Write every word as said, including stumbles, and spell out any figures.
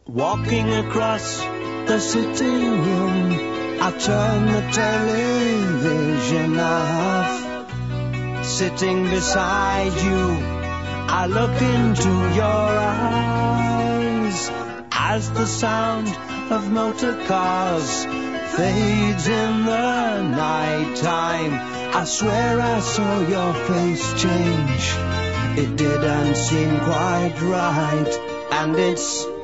Walking across the sitting room, I turn the television off. Sitting beside you, I look into your eyes as the sound of motor cars fades in the night time. I swear I saw your face change. It didn't seem quite right, and it's